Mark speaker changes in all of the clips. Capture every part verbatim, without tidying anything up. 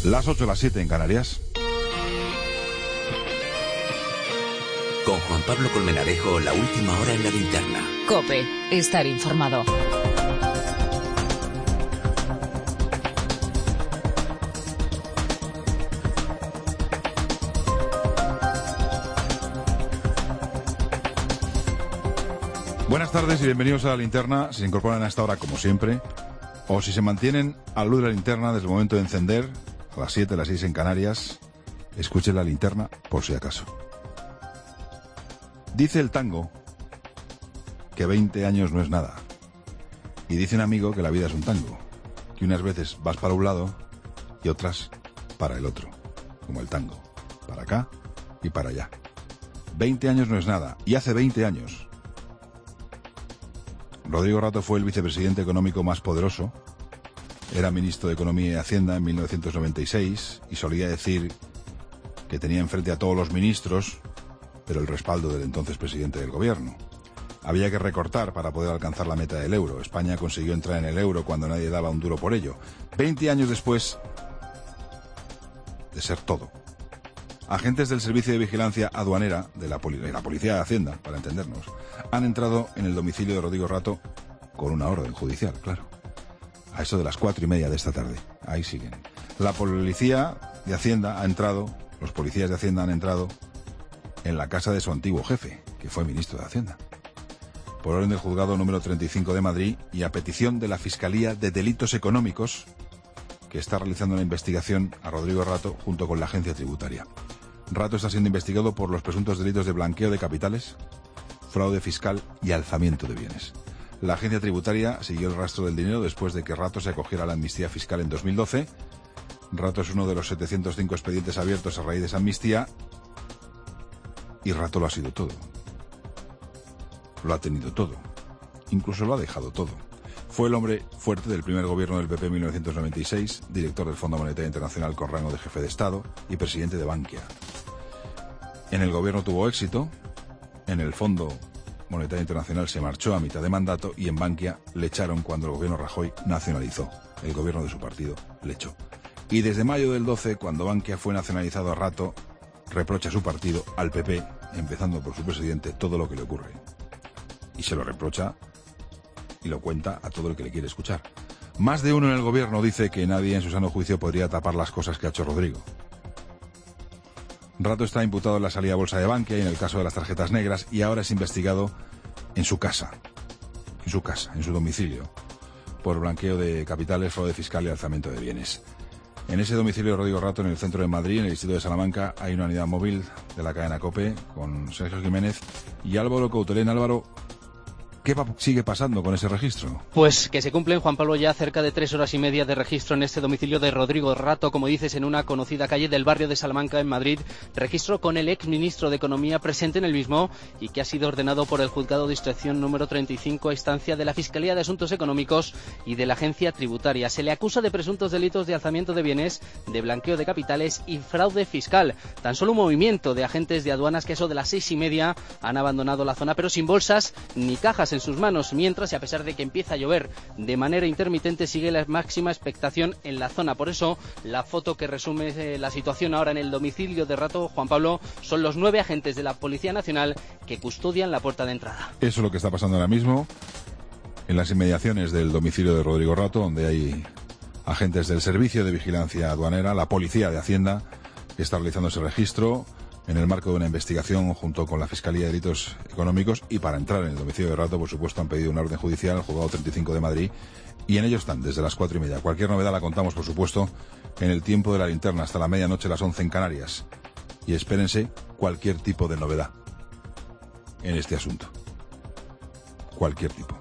Speaker 1: Las ocho, las siete en Canarias.
Speaker 2: Con Juan Pablo Colmenarejo, la última hora en la linterna.
Speaker 3: COPE, estar informado.
Speaker 1: Buenas tardes y bienvenidos a la linterna. Si se incorporan a esta hora, como siempre, o si se mantienen a la luz de la linterna desde el momento de encender, a las siete, a las seis en Canarias, escuchen la linterna por si acaso. Dice el tango que veinte años no es nada. Y dice un amigo que la vida es un tango, que unas veces vas para un lado y otras para el otro, como el tango, para acá y para allá. veinte años no es nada, y hace veinte años Rodrigo Rato fue el vicepresidente económico más poderoso. Era ministro de Economía y Hacienda en mil novecientos noventa y seis y solía decir que tenía enfrente a todos los ministros, pero el respaldo del entonces presidente del gobierno. Había que recortar para poder alcanzar la meta del euro. España consiguió entrar en el euro cuando nadie daba un duro por ello. Veinte años después de ser todo. Agentes del Servicio de Vigilancia Aduanera, de la, poli- de la Policía de Hacienda, para entendernos, han entrado en el domicilio de Rodrigo Rato con una orden judicial, claro. A eso de las cuatro y media de esta tarde. Ahí siguen. La Policía de Hacienda ha entrado, los policías de Hacienda han entrado en la casa de su antiguo jefe, que fue ministro de Hacienda, por orden del juzgado número treinta y cinco de Madrid y a petición de la Fiscalía de Delitos Económicos, que está realizando la investigación a Rodrigo Rato junto con la agencia tributaria. Rato está siendo investigado por los presuntos delitos de blanqueo de capitales, fraude fiscal y alzamiento de bienes. La agencia tributaria siguió el rastro del dinero después de que Rato se acogiera a la amnistía fiscal en dos mil doce. Rato es uno de los setecientos cinco expedientes abiertos a raíz de esa amnistía y Rato lo ha sido todo. Lo ha tenido todo. Incluso lo ha dejado todo. Fue el hombre fuerte del primer gobierno del P P en mil novecientos noventa y seis, director del Fondo Monetario Internacional con rango de jefe de Estado y presidente de Bankia. En el gobierno tuvo éxito, en el Fondo Monetario Internacional se marchó a mitad de mandato y en Bankia le echaron cuando el gobierno Rajoy nacionalizó. El gobierno de su partido le echó. Y desde mayo del doce, cuando Bankia fue nacionalizado a Rato, reprocha a su partido, al P P, empezando por su presidente, todo lo que le ocurre. Y se lo reprocha y lo cuenta a todo el que le quiere escuchar. Más de uno en el gobierno dice que nadie en su sano juicio podría tapar las cosas que ha hecho Rodrigo. Rato está imputado en la salida a bolsa de Bankia y en el caso de las tarjetas negras y ahora es investigado en su casa, en su casa, en su domicilio, por blanqueo de capitales, fraude fiscal y alzamiento de bienes. En ese domicilio de Rodrigo Rato, en el centro de Madrid, en el distrito de Salamanca, hay una unidad móvil de la cadena COPE con Sergio Jiménez y Álvaro Coutelén. Álvaro, ¿qué sigue pasando con ese registro?
Speaker 4: Pues que se cumplen, Juan Pablo, ya cerca de tres horas y media de registro en este domicilio de Rodrigo Rato, como dices, en una conocida calle del barrio de Salamanca, en Madrid. Registro con el exministro de Economía presente en el mismo y que ha sido ordenado por el juzgado de instrucción número treinta y cinco a instancia de la Fiscalía de Asuntos Económicos y de la Agencia Tributaria. Se le acusa de presuntos delitos de alzamiento de bienes, de blanqueo de capitales y fraude fiscal. Tan solo un movimiento de agentes de aduanas que eso de las seis y media han abandonado la zona, pero sin bolsas ni cajas en sus manos, mientras, y a pesar de que empieza a llover de manera intermitente, sigue la máxima expectación en la zona. Por eso, la foto que resume eh, la situación ahora en el domicilio de Rato, Juan Pablo, son los nueve agentes de la Policía Nacional que custodian la puerta de entrada.
Speaker 1: Eso es lo que está pasando ahora mismo en las inmediaciones del domicilio de Rodrigo Rato, donde hay agentes del Servicio de Vigilancia Aduanera, la Policía de Hacienda, que está realizando ese registro en el marco de una investigación junto con la Fiscalía de Delitos Económicos, y para entrar en el domicilio de Rato, por supuesto, han pedido una orden judicial al juzgado treinta y cinco de Madrid y en ello están desde las cuatro y media. Cualquier novedad la contamos, por supuesto, en el tiempo de la linterna hasta la medianoche, las once en Canarias. Y espérense cualquier tipo de novedad en este asunto. Cualquier tipo.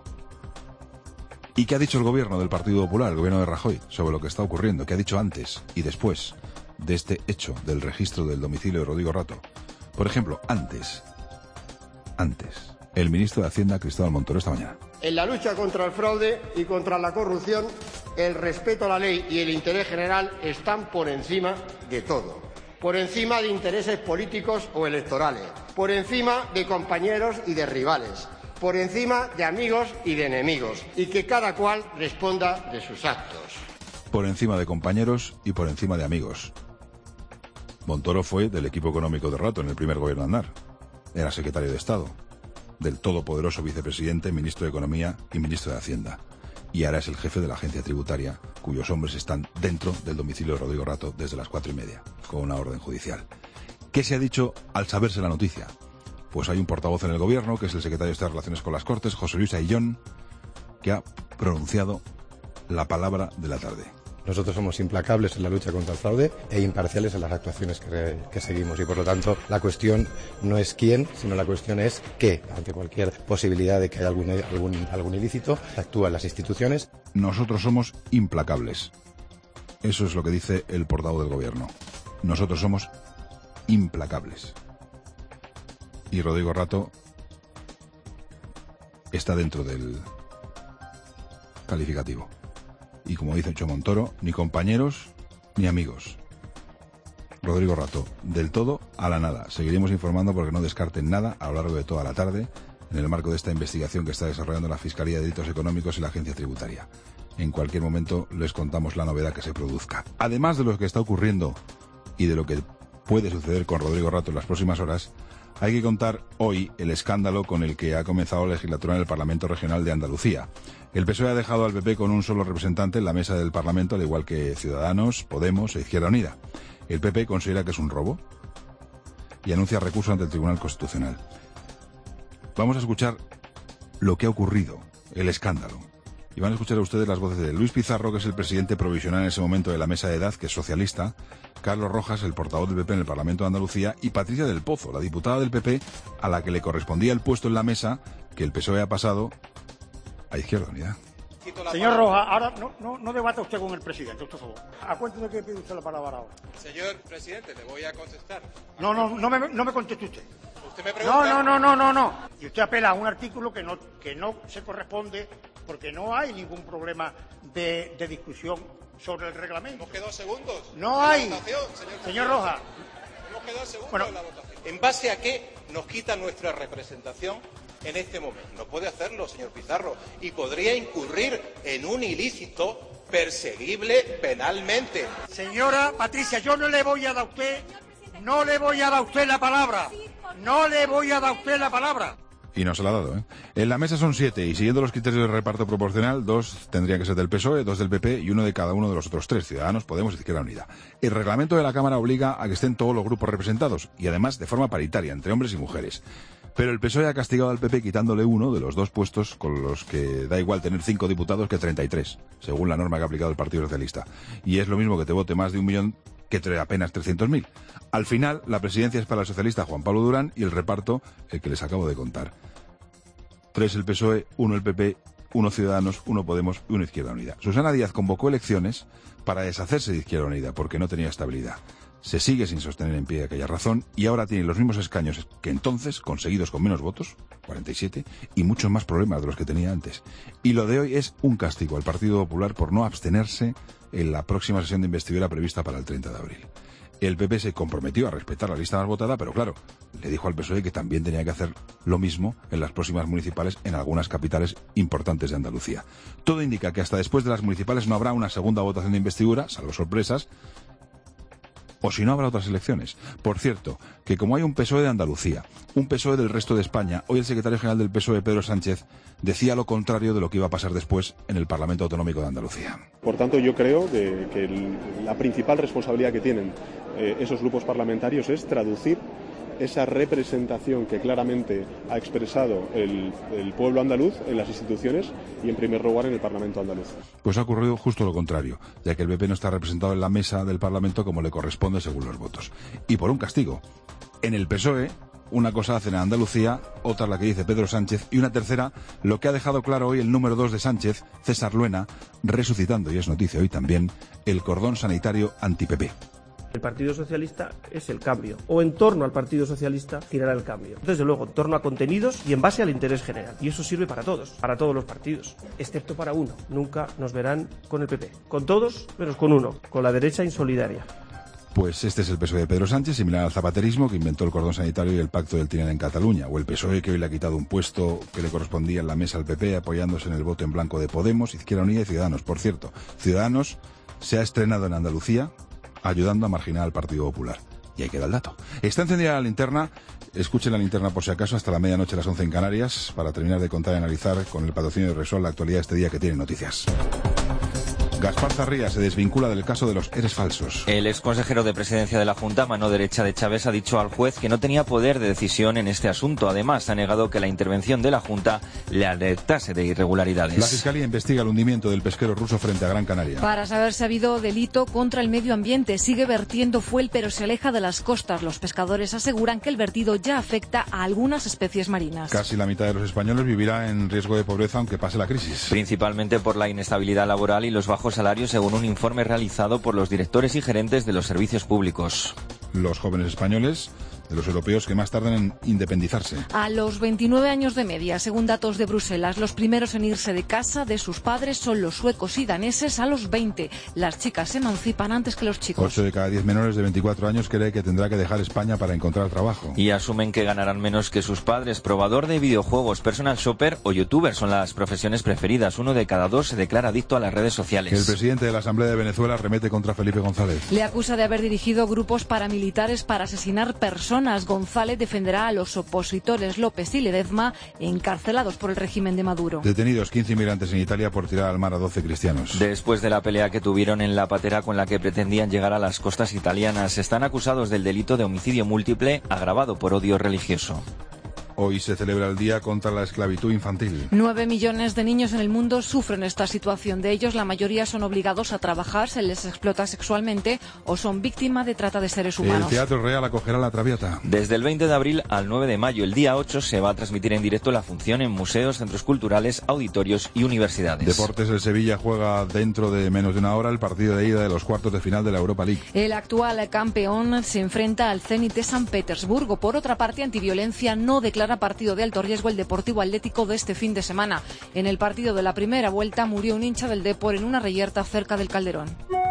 Speaker 1: ¿Y qué ha dicho el gobierno del Partido Popular, el gobierno de Rajoy, sobre lo que está ocurriendo? ¿Qué ha dicho antes y después de este hecho del registro del domicilio de Rodrigo Rato? Por ejemplo, antes, antes, el ministro de Hacienda, Cristóbal Montoro, esta mañana.
Speaker 5: En la lucha contra el fraude y contra la corrupción, el respeto a la ley y el interés general están por encima de todo. Por encima de intereses políticos o electorales, por encima de compañeros y de rivales, por encima de amigos y de enemigos, y que cada cual responda de sus actos.
Speaker 1: por encima de compañeros y por encima de amigos. Montoro fue del equipo económico de Rato en el primer gobierno Aznar. Era secretario de Estado, del todopoderoso vicepresidente, ministro de Economía y ministro de Hacienda. Y ahora es el jefe de la agencia tributaria, cuyos hombres están dentro del domicilio de Rodrigo Rato desde las cuatro y media, con una orden judicial. ¿Qué se ha dicho al saberse la noticia? Pues hay un portavoz en el gobierno, que es el secretario de Estado de Relaciones con las Cortes, José Luis Ayllón, que ha pronunciado la palabra de la tarde.
Speaker 6: Nosotros somos implacables en la lucha contra el fraude e imparciales en las actuaciones que, que seguimos y por lo tanto la cuestión no es quién, sino la cuestión es qué. Ante cualquier posibilidad de que haya algún, algún, algún ilícito, actúan las instituciones.
Speaker 1: Nosotros somos implacables. Eso es lo que dice el portavoz del gobierno. Nosotros somos implacables. Y Rodrigo Rato está dentro del calificativo. Y como dice Cho Montoro, ni compañeros ni amigos. Rodrigo Rato, del todo a la nada. Seguiremos informando porque no descarten nada a lo largo de toda la tarde en el marco de esta investigación que está desarrollando la Fiscalía de Delitos Económicos y la Agencia Tributaria. En cualquier momento les contamos la novedad que se produzca. Además de lo que está ocurriendo y de lo que puede suceder con Rodrigo Rato en las próximas horas, hay que contar hoy el escándalo con el que ha comenzado la legislatura en el Parlamento Regional de Andalucía. El P S O E ha dejado al P P con un solo representante en la mesa del Parlamento, al igual que Ciudadanos, Podemos e Izquierda Unida. El P P considera que es un robo y anuncia recurso ante el Tribunal Constitucional. Vamos a escuchar lo que ha ocurrido, el escándalo. Y van a escuchar a ustedes las voces de Luis Pizarro, que es el presidente provisional en ese momento de la mesa de edad, que es socialista, Carlos Rojas, el portavoz del P P en el Parlamento de Andalucía, y Patricia del Pozo, la diputada del P P, a la que le correspondía el puesto en la mesa, que el P S O E ha pasado a Izquierda Unida.
Speaker 7: Señor Rojas, ahora no, no, no debata usted con el presidente, usted por favor. ¿A cuánto de qué pide usted la palabra ahora?
Speaker 8: Señor presidente, le voy a contestar.
Speaker 7: No, no, no me, no me conteste usted.
Speaker 8: Usted me pregunta...
Speaker 7: No, no, no, no, no, no. Y usted apela a un artículo que no, que no se corresponde porque no hay ningún problema de, de discusión sobre el reglamento.
Speaker 8: Hemos quedado segundos.
Speaker 7: No hay.
Speaker 8: Votación, señor,
Speaker 7: señor Rojas.
Speaker 8: Hemos quedado segundos
Speaker 7: Bueno,
Speaker 8: en la votación. ¿En base a qué nos quita nuestra representación en este momento? No puede hacerlo, señor Pizarro, y podría incurrir en un ilícito perseguible penalmente.
Speaker 7: Señora Patricia, yo no le voy a dar a usted, no le voy a dar a usted la palabra. No le voy a dar a usted la palabra.
Speaker 1: Y no se la ha dado, ¿eh? En la mesa son siete, y siguiendo los criterios de reparto proporcional, dos tendrían que ser del P S O E, dos del P P y uno de cada uno de los otros tres, Ciudadanos, Podemos y Izquierda Unida. El reglamento de la Cámara obliga a que estén todos los grupos representados, y además de forma paritaria, entre hombres y mujeres. Pero el P S O E ha castigado al P P quitándole uno de los dos puestos con los que da igual tener cinco diputados que treinta y tres, según la norma que ha aplicado el Partido Socialista. Y es lo mismo que te vote más de un millón que apenas trescientos mil. Al final, la presidencia es para el socialista Juan Pablo Durán y el reparto, el que les acabo de contar. Tres el P S O E, uno el P P, uno Ciudadanos, uno Podemos y uno Izquierda Unida. Susana Díaz convocó elecciones para deshacerse de Izquierda Unida porque no tenía estabilidad. Se sigue sin sostener en pie aquella razón y ahora tiene los mismos escaños que entonces, conseguidos con menos votos, cuarenta y siete, y muchos más problemas de los que tenía antes. Y lo de hoy es un castigo al Partido Popular por no abstenerse en la próxima sesión de investidura prevista para el treinta de abril. El P P se comprometió a respetar la lista más votada, pero claro, le dijo al P S O E que también tenía que hacer lo mismo en las próximas municipales en algunas capitales importantes de Andalucía. Todo indica que hasta después de las municipales no habrá una segunda votación de investidura, salvo sorpresas, o si no habrá otras elecciones. Por cierto, que como hay un P S O E de Andalucía, un P S O E del resto de España, hoy el secretario general del P S O E, Pedro Sánchez, decía lo contrario de lo que iba a pasar después en el Parlamento Autonómico de Andalucía.
Speaker 9: Por tanto, yo creo que, que el, la principal responsabilidad que tienen eh, esos grupos parlamentarios es traducir esa representación que claramente ha expresado el, el pueblo andaluz en las instituciones y en primer lugar en el Parlamento andaluz.
Speaker 1: Pues ha ocurrido justo lo contrario, ya que el P P no está representado en la mesa del Parlamento como le corresponde según los votos. Y por un castigo. En el P S O E, una cosa hacen en Andalucía, otra la que dice Pedro Sánchez, y una tercera, lo que ha dejado claro hoy el número dos de Sánchez, César Luena, resucitando, y es noticia hoy también, el cordón sanitario anti-P P.
Speaker 10: El Partido Socialista es el cambio, o en torno al Partido Socialista girará el cambio. Desde luego, en torno a contenidos y en base al interés general. Y eso sirve para todos, para todos los partidos, excepto para uno. Nunca nos verán con el P P. Con todos, menos con uno, con la derecha insolidaria.
Speaker 1: Pues este es el P S O E de Pedro Sánchez, similar al zapaterismo que inventó el cordón sanitario y el pacto del Tinel en Cataluña, o el P S O E que hoy le ha quitado un puesto que le correspondía en la mesa al P P, apoyándose en el voto en blanco de Podemos, Izquierda Unida y Ciudadanos. Por cierto, Ciudadanos se ha estrenado en Andalucía, ayudando a marginar al Partido Popular. Y ahí queda el dato. Está encendida la linterna. Escuchen la linterna por si acaso hasta la medianoche a las once en Canarias para terminar de contar y analizar con el patrocinio de Repsol la actualidad de este día que tiene noticias. Gaspar Zarría se desvincula del caso de los eres falsos.
Speaker 11: El exconsejero de Presidencia de la Junta, mano derecha de Chávez, ha dicho al juez que no tenía poder de decisión en este asunto. Además, ha negado que la intervención de la Junta le alertase de irregularidades.
Speaker 1: La Fiscalía investiga el hundimiento del pesquero ruso frente a Gran Canaria.
Speaker 12: Para saber si ha habido delito contra el medio ambiente, sigue vertiendo fuel, pero se aleja de las costas. Los pescadores aseguran que el vertido ya afecta a algunas especies marinas.
Speaker 1: Casi la mitad de los españoles vivirá en riesgo de pobreza aunque pase la crisis.
Speaker 11: Principalmente por la inestabilidad laboral y los bajos salarios, según un informe realizado por los directores y gerentes de los servicios públicos.
Speaker 1: Los jóvenes españoles, de los europeos que más tardan en independizarse.
Speaker 12: A los veintinueve años de media, según datos de Bruselas, los primeros en irse de casa de sus padres son los suecos y daneses a los veinte. Las chicas se emancipan antes que los chicos.
Speaker 1: ocho de cada diez menores de veinticuatro años cree que tendrá que dejar España para encontrar trabajo.
Speaker 11: Y asumen que ganarán menos que sus padres. Probador de videojuegos, personal shopper o youtuber son las profesiones preferidas. Uno de cada dos se declara adicto a las redes sociales.
Speaker 1: El presidente de la Asamblea de Venezuela remete contra Felipe González.
Speaker 12: Le acusa de haber dirigido grupos paramilitares para asesinar personas. González defenderá a los opositores López y Ledezma, encarcelados por el régimen de Maduro.
Speaker 1: Detenidos quince inmigrantes en Italia por tirar al mar a doce cristianos.
Speaker 11: Después de la pelea que tuvieron en la patera con la que pretendían llegar a las costas italianas, están acusados del delito de homicidio múltiple agravado por odio religioso.
Speaker 1: Hoy se celebra el Día contra la Esclavitud Infantil.
Speaker 12: Nueve millones de niños en el mundo sufren esta situación. De ellos, la mayoría son obligados a trabajar, se les explota sexualmente o son víctimas de trata de seres humanos.
Speaker 1: El Teatro Real acogerá la Traviata.
Speaker 11: Desde el veinte de abril al nueve de mayo, el día ocho, se va a transmitir en directo la función en museos, centros culturales, auditorios y universidades.
Speaker 1: Deportes, el Sevilla juega dentro de menos de una hora el partido de ida de los cuartos de final de la Europa League.
Speaker 12: El actual campeón se enfrenta al Zenit de San Petersburgo. Por otra parte, Antiviolencia no declara partido de alto riesgo el Deportivo Atlético de este fin de semana. En el partido de la primera vuelta murió un hincha del Depor en una reyerta cerca del Calderón.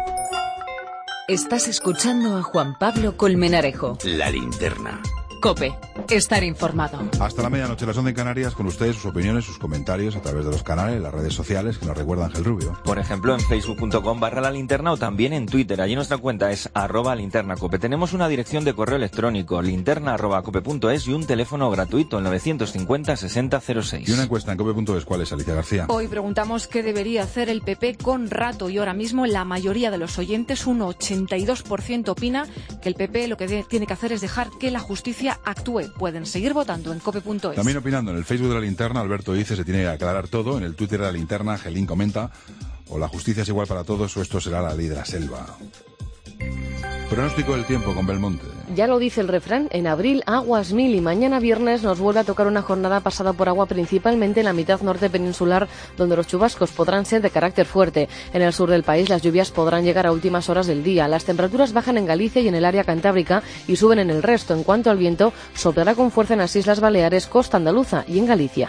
Speaker 3: Estás escuchando a Juan Pablo Colmenarejo.
Speaker 2: La linterna.
Speaker 3: COPE. Estar informado.
Speaker 1: Hasta la medianoche, las once en Canarias, con ustedes, sus opiniones, sus comentarios a través de los canales, las redes sociales que nos recuerda Ángel Rubio.
Speaker 11: Por ejemplo, en facebook punto com barra la linterna o también en Twitter. Allí nuestra cuenta es arroba linterna cope. Tenemos una dirección de correo electrónico, linterna arroba cope punto es, y un teléfono gratuito, el novecientos cincuenta sesenta cero seis.
Speaker 1: Y una encuesta en cope punto es. ¿Cuál es, Alicia García?
Speaker 12: Hoy preguntamos qué debería hacer el P P con Rato y ahora mismo la mayoría de los oyentes, un ochenta y dos por ciento, opina que el P P lo que de, tiene que hacer es dejar que la justicia actúe. Pueden seguir votando en cope punto es.
Speaker 1: También opinando en el Facebook de la linterna, Alberto dice se tiene que aclarar todo. En el Twitter de la linterna, Gelín comenta o la justicia es igual para todos o esto será la ley de la selva. Pronóstico del tiempo con Belmonte.
Speaker 13: Ya lo dice el refrán, en abril aguas mil y mañana viernes nos vuelve a tocar una jornada pasada por agua principalmente en la mitad norte peninsular, donde los chubascos podrán ser de carácter fuerte. En el sur del país las lluvias podrán llegar a últimas horas del día. Las temperaturas bajan en Galicia y en el área cantábrica y suben en el resto. En cuanto al viento, soplará con fuerza en las Islas Baleares, costa andaluza y en Galicia.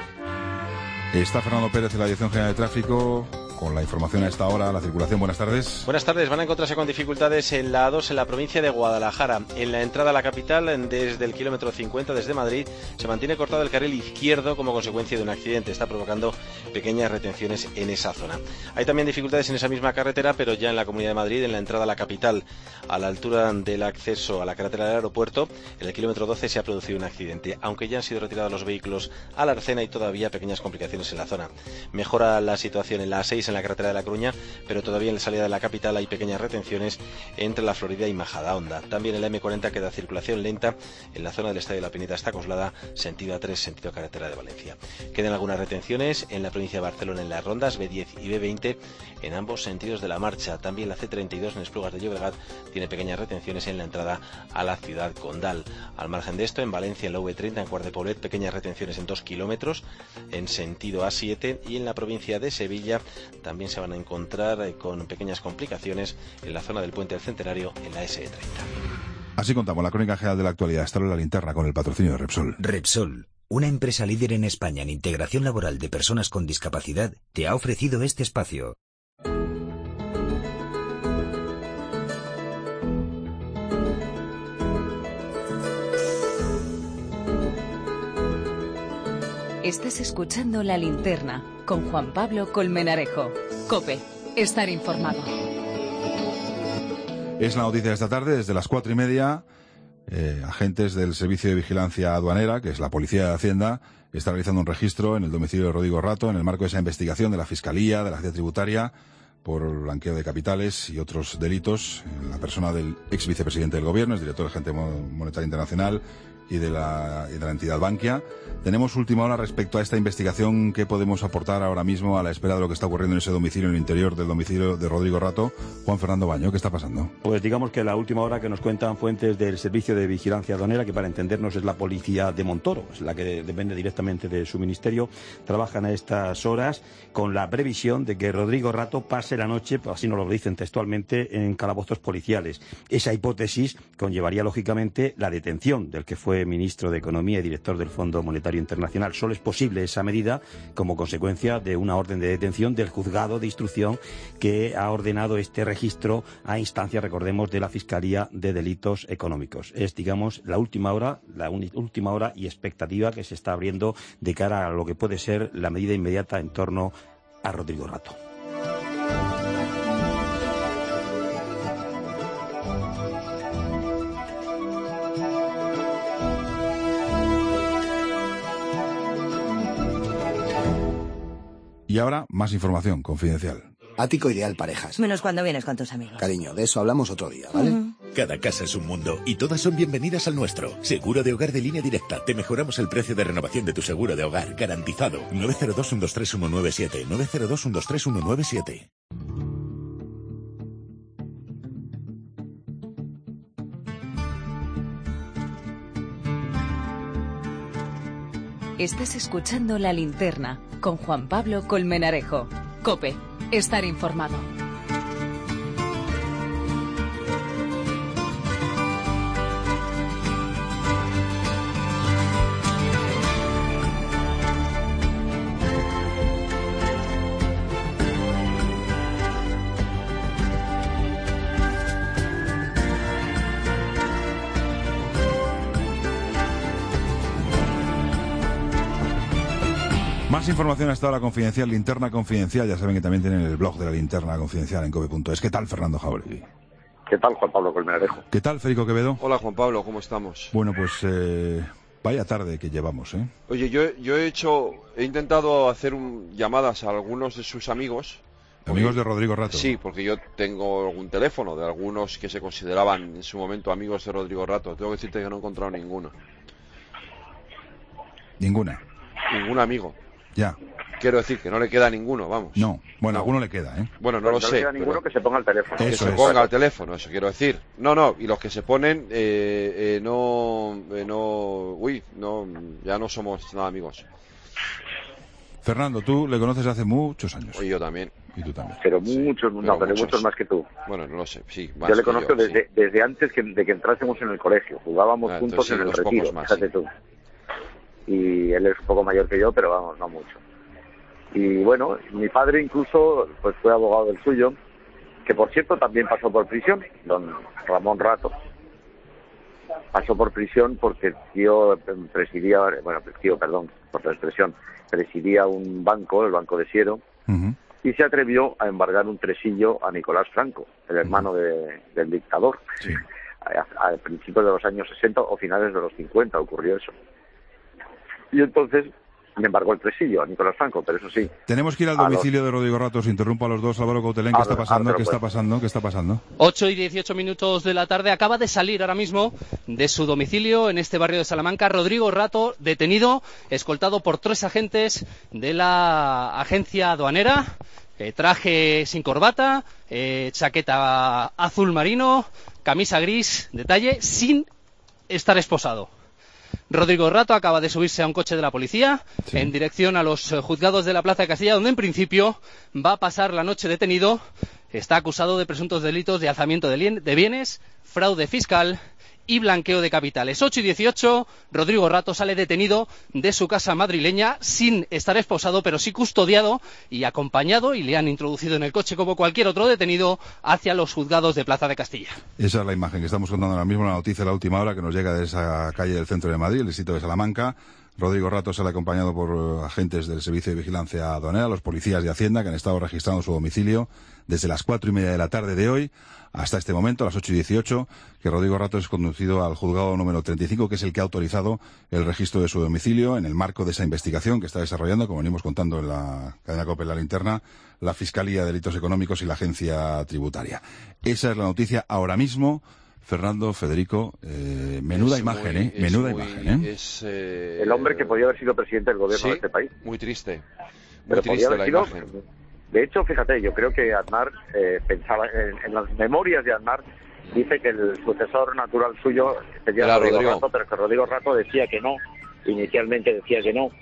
Speaker 1: Está Fernando Pérez de la Dirección General de Tráfico con la información a esta hora, la circulación. Buenas tardes.
Speaker 14: Buenas tardes. Van a encontrarse con dificultades en la A dos en la provincia de Guadalajara. En la entrada a la capital, desde el kilómetro cincuenta, desde Madrid, se mantiene cortado el carril izquierdo como consecuencia de un accidente. Está provocando pequeñas retenciones en esa zona. Hay también dificultades en esa misma carretera, pero ya en la Comunidad de Madrid, en la entrada a la capital, a la altura del acceso a la carretera del aeropuerto, en el kilómetro doce se ha producido un accidente, aunque ya han sido retirados los vehículos a la Arcena y todavía pequeñas complicaciones en la zona. Mejora la situación en la A seis, en la carretera de La Coruña, pero todavía en la salida de la capital hay pequeñas retenciones entre la Florida y Majadahonda. También en la eme cuarenta queda circulación lenta en la zona del Estadio de la Pineta hasta Coslada, sentido A tres, sentido carretera de Valencia. Quedan algunas retenciones en la provincia de Barcelona en las rondas be diez y be veinte en ambos sentidos de la marcha. También la ce treinta y dos en Esplugas de Llobregat tiene pequeñas retenciones en la entrada a la ciudad condal. Al margen de esto, en Valencia, en la ve treinta, en Cuart de Poblet, pequeñas retenciones en dos kilómetros en sentido A siete, y en la provincia de Sevilla también se van a encontrar con pequeñas complicaciones en la zona del Puente del Centenario en la ese treinta.
Speaker 1: Así contamos la crónica general de la actualidad. Hasta luego la linterna con el patrocinio de Repsol.
Speaker 2: Repsol, una empresa líder en España en integración laboral de personas con discapacidad, te ha ofrecido este espacio.
Speaker 3: Estás escuchando La Linterna con Juan Pablo Colmenarejo. COPE. Estar informado.
Speaker 1: Es la noticia de esta tarde, desde las cuatro y media. Eh, agentes del Servicio de Vigilancia Aduanera, que es la Policía de Hacienda, está realizando un registro en el domicilio de Rodrigo Rato en el marco de esa investigación de la Fiscalía, de la Agencia Tributaria, por blanqueo de capitales y otros delitos. La persona del ex vicepresidente del Gobierno, es director del Agente Monetario Internacional y de la, y de la entidad Bankia. Tenemos última hora respecto a esta investigación. ¿Qué podemos aportar ahora mismo a la espera de lo que está ocurriendo en ese domicilio, en el interior del domicilio de Rodrigo Rato? Juan Fernando Baño, ¿qué está pasando?
Speaker 15: Pues digamos que la última hora que nos cuentan fuentes del Servicio de Vigilancia Aduanera, que para entendernos es la policía de Montoro, es la que depende directamente de su ministerio, trabajan a estas horas con la previsión de que Rodrigo Rato pase la noche, así nos lo dicen textualmente, en calabozos policiales. Esa hipótesis conllevaría lógicamente la detención del que fue ministro de Economía y director del Fondo Monetario Internacional. Solo es posible esa medida como consecuencia de una orden de detención del juzgado de instrucción que ha ordenado este registro a instancia, recordemos, de la Fiscalía de Delitos Económicos. Es, digamos, la última hora, la última hora y expectativa que se está abriendo de cara a lo que puede ser la medida inmediata en torno a Rodrigo Rato.
Speaker 1: Y ahora, más información confidencial.
Speaker 16: Ático Ideal Parejas.
Speaker 17: Menos cuando vienes con tus amigos.
Speaker 16: Cariño, de eso hablamos otro día, ¿vale?
Speaker 17: Uh-huh.
Speaker 18: Cada casa es un mundo y todas son bienvenidas al nuestro. Seguro de hogar de Línea Directa. Te mejoramos el precio de renovación de tu seguro de hogar. Garantizado. nueve cero dos, uno dos tres, uno nueve siete. nueve cero dos, uno dos tres, uno nueve siete.
Speaker 3: Estás escuchando La Linterna con Juan Pablo Colmenarejo. COPE. Estar informado.
Speaker 1: Más información hasta ahora confidencial, Linterna Confidencial. Ya saben que también tienen el blog de la Linterna Confidencial en cope punto es. ¿Qué tal, Fernando Jauregui?
Speaker 19: ¿Qué tal, Juan Pablo Colmenarejo?
Speaker 1: ¿Qué tal, Federico Quevedo?
Speaker 20: Hola, Juan Pablo, ¿cómo estamos?
Speaker 1: Bueno, pues eh, vaya tarde que llevamos, ¿eh?
Speaker 20: Oye, yo, yo he hecho, he intentado hacer un, llamadas a algunos de sus amigos.
Speaker 1: ¿Amigos
Speaker 20: porque,
Speaker 1: de Rodrigo Rato?
Speaker 20: Sí, porque yo tengo algún teléfono de algunos que se consideraban en su momento amigos de Rodrigo Rato. Tengo que decirte que no he encontrado ninguno.
Speaker 1: ¿Ninguna?
Speaker 20: Ningún amigo.
Speaker 1: Ya.
Speaker 20: Quiero decir que no le queda ninguno, vamos.
Speaker 1: No, bueno,
Speaker 20: no.
Speaker 1: alguno le queda, ¿eh?
Speaker 20: Bueno, no
Speaker 19: pues
Speaker 20: lo
Speaker 19: no
Speaker 20: sé.
Speaker 19: Le queda ninguno que se ponga al teléfono.
Speaker 20: Que
Speaker 1: Eso
Speaker 20: se
Speaker 1: es.
Speaker 20: ponga al teléfono, eso quiero decir. No, no, y los que se ponen, eh, eh, no, eh, no, uy, no, ya no somos nada amigos.
Speaker 1: Fernando, tú le conoces hace muchos años.
Speaker 20: Y yo también.
Speaker 1: Y tú también.
Speaker 19: Pero muchos, sí, no, pero muchos. muchos más que tú.
Speaker 20: Bueno, no lo sé, sí. Más
Speaker 19: yo le conozco
Speaker 20: yo,
Speaker 19: desde,
Speaker 20: sí.
Speaker 19: desde antes que, de que entrásemos en el colegio. Jugábamos
Speaker 20: ah,
Speaker 19: juntos
Speaker 20: sí,
Speaker 19: en el retiro,
Speaker 20: más,
Speaker 19: fíjate
Speaker 20: sí.
Speaker 19: tú. Y él es un poco mayor que yo, pero vamos, no mucho. Y bueno, mi padre incluso pues fue abogado del suyo, que por cierto también pasó por prisión, don Ramón Rato. Pasó por prisión porque el tío presidía, bueno, el tío, perdón, por la expresión, presidía un banco, el Banco de Siero, uh-huh. y se atrevió a embargar un tresillo a Nicolás Franco, el hermano uh-huh. de, del dictador.
Speaker 1: Sí.
Speaker 19: A, a principios de los años sesenta o finales de los cincuenta ocurrió eso. Y entonces me embargó el tresillo a Nicolás Franco, pero eso sí.
Speaker 1: Tenemos que ir al domicilio los... de Rodrigo Rato. Os interrumpo a los dos. Álvaro Coutelén, ¿qué está pasando? ¿Qué pues. está pasando? ¿Qué está pasando?
Speaker 4: ocho y dieciocho minutos de la tarde. Acaba de salir ahora mismo de su domicilio en este barrio de Salamanca Rodrigo Rato, detenido, escoltado por tres agentes de la agencia aduanera. Eh, traje sin corbata, eh, chaqueta azul marino, camisa gris, detalle, sin estar esposado. Rodrigo Rato acaba de subirse a un coche de la policía sí. en dirección a los juzgados de la Plaza de Castilla, donde en principio va a pasar la noche detenido. Está acusado de presuntos delitos de alzamiento de bienes, fraude fiscal y blanqueo de capitales. ocho y dieciocho, Rodrigo Rato sale detenido de su casa madrileña sin estar esposado, pero sí custodiado y acompañado, y le han introducido en el coche como cualquier otro detenido hacia los juzgados de Plaza de Castilla.
Speaker 1: Esa es la imagen que estamos contando ahora mismo, la noticia de la última hora que nos llega de esa calle del centro de Madrid, el distrito de Salamanca. Rodrigo Rato sale acompañado por uh, agentes del Servicio de Vigilancia Aduanera, los policías de Hacienda, que han estado registrando su domicilio desde las cuatro y media de la tarde de hoy hasta este momento, a las ocho y dieciocho, que Rodrigo Rato es conducido al juzgado número treinta y cinco, que es el que ha autorizado el registro de su domicilio en el marco de esa investigación que está desarrollando, como venimos contando en la cadena COPE, La Linterna, la Fiscalía de Delitos Económicos y la Agencia Tributaria. Esa es la noticia ahora mismo. Fernando, Federico, eh, menuda
Speaker 20: es
Speaker 1: imagen,
Speaker 20: muy,
Speaker 1: ¿eh? Menuda
Speaker 20: muy,
Speaker 1: imagen, ¿eh?
Speaker 20: Es, eh...
Speaker 19: El hombre que podía haber sido presidente del gobierno
Speaker 20: sí,
Speaker 19: de este país.
Speaker 20: Muy triste. Muy
Speaker 19: Pero
Speaker 20: triste
Speaker 19: podía haber
Speaker 20: la
Speaker 19: sido...
Speaker 20: imagen.
Speaker 19: De hecho, fíjate, yo creo que Aznar eh, pensaba, en, en las memorias de Aznar, dice que el sucesor natural suyo sería
Speaker 20: Era
Speaker 19: Rodrigo,
Speaker 20: Rodrigo
Speaker 19: Rato, pero que Rodrigo Rato decía que no, inicialmente decía que no,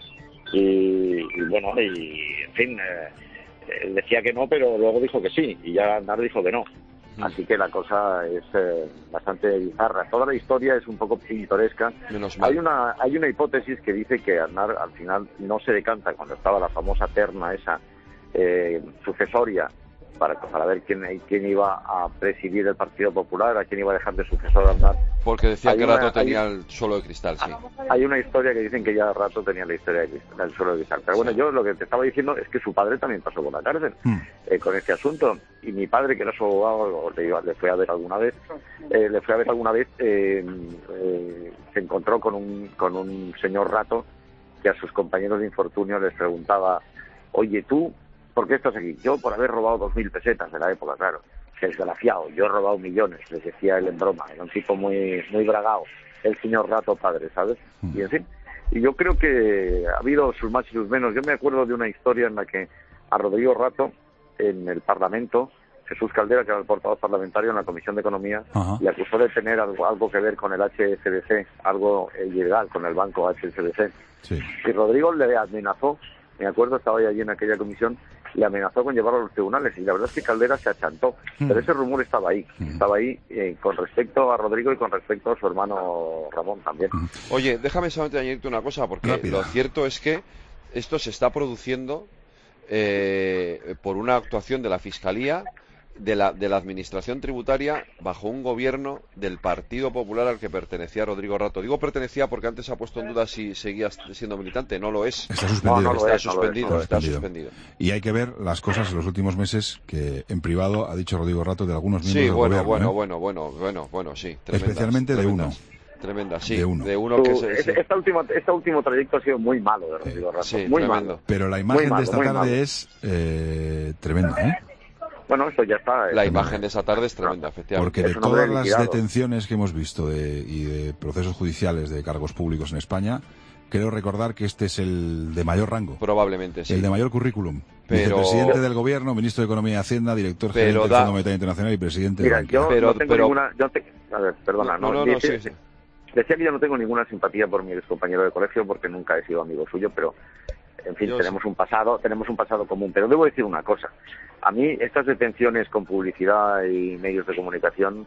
Speaker 19: y, y bueno, y en fin, eh, él decía que no, pero luego dijo que sí, y ya Aznar dijo que no. Así que la cosa es eh, bastante bizarra. Toda la historia es un poco pintoresca.
Speaker 20: Menos mal.
Speaker 19: Hay una hay una hipótesis que dice que Aznar al final no se decanta cuando estaba la famosa terna esa eh, sucesoria para, para ver quién, quién iba a presidir el Partido Popular, a quién iba a dejar de sucesor a Aznar.
Speaker 20: Porque decía
Speaker 19: Hay
Speaker 20: que
Speaker 19: una-
Speaker 20: Rato tenía
Speaker 19: hay-
Speaker 20: el suelo de cristal, sí.
Speaker 19: Hay una historia que dicen que ya Rato tenía la historia de cristal- del suelo de cristal. Pero bueno, yo lo que te estaba diciendo es que su padre también pasó por la cárcel eh, con este asunto. Y mi padre, que era su abogado, le, iba- le fue a ver alguna vez, eh, le fue a ver alguna vez, eh, eh, se encontró con un, con un señor Rato que a sus compañeros de infortunio les preguntaba: oye, tú, ¿por qué estás aquí? Yo por haber robado dos mil pesetas de la época, claro. Desgraciado, yo he robado millones, les decía él en broma. Era un tipo muy muy bragao, el señor Rato padre, ¿sabes? Y en fin, y yo creo que ha habido sus más y sus menos. Yo me acuerdo de una historia en la que a Rodrigo Rato, en el Parlamento, Jesús Caldera, que era el portavoz parlamentario en la Comisión de Economía,
Speaker 1: Ajá.
Speaker 19: le acusó de tener algo, algo que ver con el H S B C, algo eh, ilegal con el banco H S B C.
Speaker 1: Sí.
Speaker 19: Y Rodrigo le amenazó, me acuerdo, estaba yo allí en aquella comisión, le amenazó con llevarlo a los tribunales, y la verdad es que Caldera se achantó,
Speaker 1: Mm.
Speaker 19: pero ese rumor estaba ahí, estaba ahí eh, con respecto a Rodrigo y con respecto a su hermano Ramón también.
Speaker 20: Oye, déjame solamente añadirte una cosa, porque
Speaker 19: Rápida.
Speaker 20: lo cierto es que esto se está produciendo eh, por una actuación de la Fiscalía, de la, de la Administración Tributaria, bajo un gobierno del Partido Popular al que pertenecía Rodrigo Rato. Digo pertenecía porque antes se ha puesto en duda si seguía siendo militante. No lo es.
Speaker 1: Está suspendido.
Speaker 20: está suspendido, está
Speaker 1: suspendido.
Speaker 20: suspendido.
Speaker 1: Y hay que ver las cosas en los últimos meses que en privado ha dicho Rodrigo Rato de algunos miembros
Speaker 20: Sí,
Speaker 1: del
Speaker 20: bueno,
Speaker 1: gobierno.
Speaker 20: bueno,
Speaker 1: ¿eh?
Speaker 20: bueno, bueno, bueno, bueno, sí. Tremendas,
Speaker 1: Especialmente de
Speaker 20: tremendas,
Speaker 1: uno.
Speaker 20: Tremenda, sí.
Speaker 1: De uno.
Speaker 20: De uno que
Speaker 19: Su-
Speaker 20: se,
Speaker 19: este,
Speaker 20: se-
Speaker 19: esta última, este último trayecto ha sido muy malo de Rodrigo Rato,
Speaker 20: sí,
Speaker 19: muy
Speaker 20: tremendo.
Speaker 19: malo.
Speaker 1: Pero la
Speaker 19: Muy
Speaker 1: imagen
Speaker 19: malo,
Speaker 1: de esta
Speaker 19: muy
Speaker 1: tarde
Speaker 19: malo.
Speaker 1: es eh, tremenda, ¿eh?
Speaker 19: Bueno, eso ya está. eh.
Speaker 20: La imagen de esa tarde es tremenda, efectivamente.
Speaker 1: Porque de todas las detenciones que hemos visto de, y de procesos judiciales de cargos públicos en España, creo recordar que este es el de mayor rango.
Speaker 20: Probablemente, sí.
Speaker 1: El de mayor currículum.
Speaker 20: Pero-
Speaker 1: Vicepresidente del Gobierno, Ministro de Economía y Hacienda, Director
Speaker 20: Pero
Speaker 1: Gerente del
Speaker 20: da-
Speaker 1: Fondo Monetario Internacional y Presidente
Speaker 19: Mira,
Speaker 1: de
Speaker 19: yo
Speaker 1: Bankia.
Speaker 19: no tengo ninguna... Yo te- a ver, perdona,
Speaker 20: No,
Speaker 19: no,
Speaker 20: no, no,
Speaker 19: decía,
Speaker 20: sí, sí.
Speaker 19: decía que yo no tengo ninguna simpatía por mi compañero de colegio porque nunca he sido amigo suyo, pero en fin,
Speaker 20: Yo
Speaker 19: tenemos un pasado, tenemos un pasado común. Pero debo decir una cosa: a mí estas detenciones con publicidad y medios de comunicación,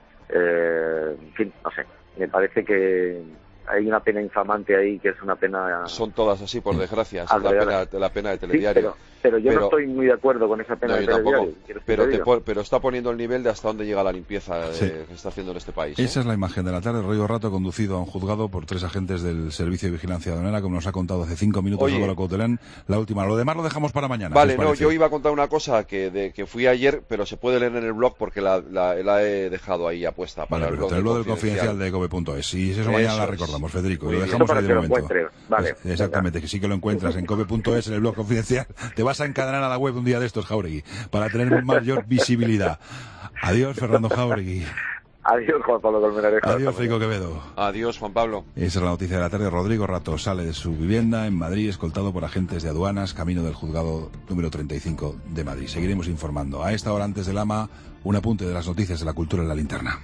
Speaker 19: eh, en fin, no sé, me parece que hay una pena infamante ahí, que es una pena...
Speaker 20: Son todas así, por desgracia. Esa es la
Speaker 19: Alrededor.
Speaker 20: pena, la pena de
Speaker 19: Sí,
Speaker 20: telediario.
Speaker 19: pero, pero yo no estoy muy de acuerdo con esa pena
Speaker 20: No,
Speaker 19: de
Speaker 20: yo tampoco.
Speaker 19: telediario. ¿quieres que
Speaker 20: Pero,
Speaker 19: te
Speaker 20: te
Speaker 19: diga?
Speaker 20: pon- pero está poniendo el nivel de hasta dónde llega la limpieza de-
Speaker 1: Sí.
Speaker 20: que está haciendo en este país. ¿eh?
Speaker 1: Esa es la imagen de la tarde. Rodrigo Rato conducido a un juzgado por tres agentes del Servicio de Vigilancia Aduanera, como nos ha contado hace cinco minutos
Speaker 20: Oye.
Speaker 1: Álvaro Coutelán. La última. Lo demás lo dejamos para mañana.
Speaker 20: Vale,
Speaker 1: ¿qué os
Speaker 20: no,
Speaker 1: parece?
Speaker 20: yo iba a contar una cosa que, de, que fui ayer, pero se puede leer en el blog porque la, la, la he dejado ahí apuesta para
Speaker 1: Vale,
Speaker 20: el
Speaker 1: pero
Speaker 20: blog,
Speaker 1: te
Speaker 20: del
Speaker 1: lo del confidencial de cope punto es. Y eso,
Speaker 20: Eso
Speaker 1: mañana la
Speaker 20: es.
Speaker 1: recordamos, Federico.
Speaker 20: Muy
Speaker 1: Y lo
Speaker 20: bien.
Speaker 1: dejamos
Speaker 19: Eso para
Speaker 1: ahí de
Speaker 19: que lo
Speaker 1: momento.
Speaker 19: encuentre. Vale,
Speaker 1: Es- exactamente, que sí que lo encuentras en cope punto es, en el blog confidencial. Te vas a encadenar a la web un día de estos, Jáuregui, para tener mayor visibilidad. Adiós, Fernando Jáuregui.
Speaker 19: Adiós, Juan Pablo Colmenarejo.
Speaker 1: Adiós, Federico Quevedo.
Speaker 20: Adiós, Juan Pablo.
Speaker 1: Esa es la noticia de la tarde. Rodrigo Rato sale de su vivienda en Madrid, escoltado por agentes de aduanas, camino del juzgado número treinta y cinco de Madrid. Seguiremos informando. A esta hora, antes del ama, un apunte de las noticias de la cultura en la linterna.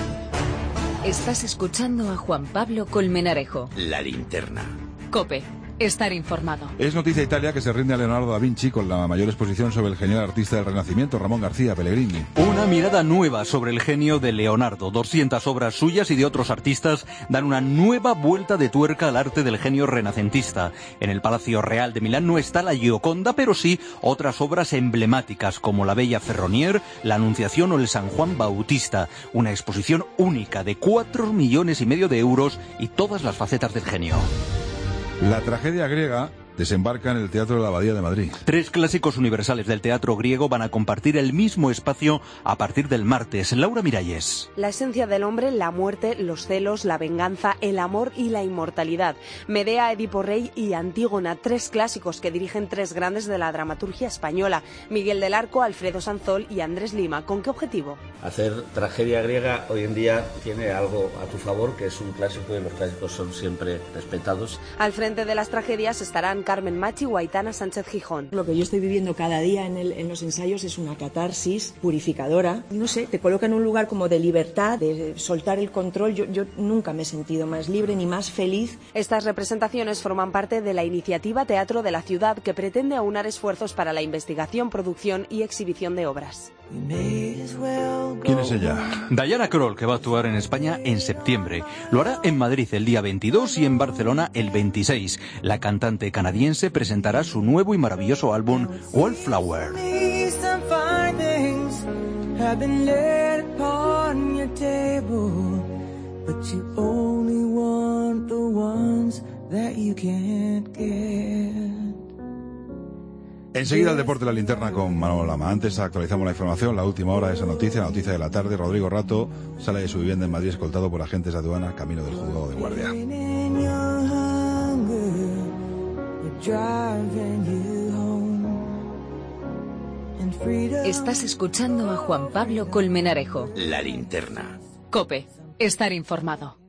Speaker 3: Estás escuchando a Juan Pablo Colmenarejo.
Speaker 2: La linterna.
Speaker 3: Cope, estar informado.
Speaker 1: Es noticia Italia que se rinde a Leonardo da Vinci con la mayor exposición sobre el genial artista del Renacimiento, Ramón García Pellegrini.
Speaker 17: Una mirada nueva sobre el genio de Leonardo. doscientas obras suyas y de otros artistas dan una nueva vuelta de tuerca al arte del genio renacentista. En el Palacio Real de Milán no está la Gioconda, pero sí otras obras emblemáticas como la Bella Ferronier, la Anunciación o el San Juan Bautista. Una exposición única de cuatro millones y medio de euros y todas las facetas del genio.
Speaker 1: La tragedia griega desembarca en el Teatro de la Abadía de Madrid.
Speaker 17: Tres clásicos universales del teatro griego van a compartir el mismo espacio a partir del martes. Laura Miralles.
Speaker 21: La esencia del hombre, la muerte, los celos, la venganza, el amor y la inmortalidad. Medea, Edipo Rey y Antígona, tres clásicos que dirigen tres grandes de la dramaturgia española. Miguel del Arco, Alfredo Sanzol y Andrés Lima. ¿Con qué objetivo?
Speaker 22: Hacer tragedia griega hoy en día tiene algo a tu favor, que es un clásico y los clásicos son siempre respetados.
Speaker 21: Al frente de las tragedias estarán Carmen Machi o Aitana Sánchez Gijón.
Speaker 23: Lo que yo estoy viviendo cada día en, el, en los ensayos es una catarsis purificadora. No sé, te coloca en un lugar como de libertad, de soltar el control. Yo, yo nunca me he sentido más libre ni más feliz.
Speaker 21: Estas representaciones forman parte de la iniciativa Teatro de la Ciudad, que pretende aunar esfuerzos para la investigación, producción y exhibición de obras.
Speaker 1: ¿Quién es ella?
Speaker 17: Diana Krall, que va a actuar en España en septiembre. Lo hará en Madrid el día veintidós y en Barcelona el veintiséis. La cantante canadiense presentará su nuevo y maravilloso álbum Wallflower.
Speaker 1: Enseguida el deporte, la linterna con Manolo Lama. Antes actualizamos la información, la última hora de esa noticia, la noticia de la tarde. Rodrigo Rato sale de su vivienda en Madrid escoltado por agentes de aduana camino del juzgado de guardia.
Speaker 3: Estás escuchando a Juan Pablo Colmenarejo.
Speaker 2: La linterna.
Speaker 3: COPE, estar informado.